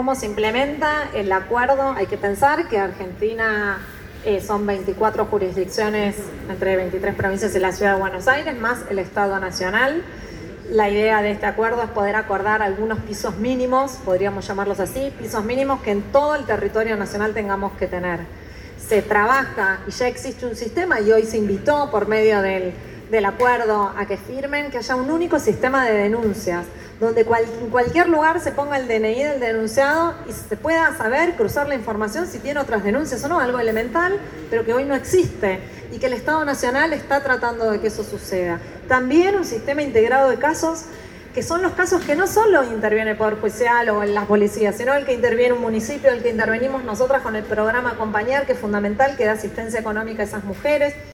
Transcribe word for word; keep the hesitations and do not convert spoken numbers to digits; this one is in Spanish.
¿Cómo se implementa el acuerdo? Hay que pensar que Argentina eh, son veinticuatro jurisdicciones entre veintitrés provincias y la Ciudad de Buenos Aires, más el Estado Nacional. La idea de este acuerdo es poder acordar algunos pisos mínimos, podríamos llamarlos así, pisos mínimos que en todo el territorio nacional tengamos que tener. Se trabaja y ya existe un sistema y hoy se invitó por medio del, del acuerdo a que firmen que haya un único sistema de denuncias, donde cual, en cualquier lugar se ponga el D N I del denunciado y se pueda saber, cruzar la información si tiene otras denuncias o no, algo elemental, pero que hoy no existe y que el Estado Nacional está tratando de que eso suceda. También un sistema integrado de casos, que son los casos que no solo interviene el Poder Judicial o en las policías, sino el que interviene un municipio, el que intervenimos nosotras con el programa Acompañar, que es fundamental, que da asistencia económica a esas mujeres.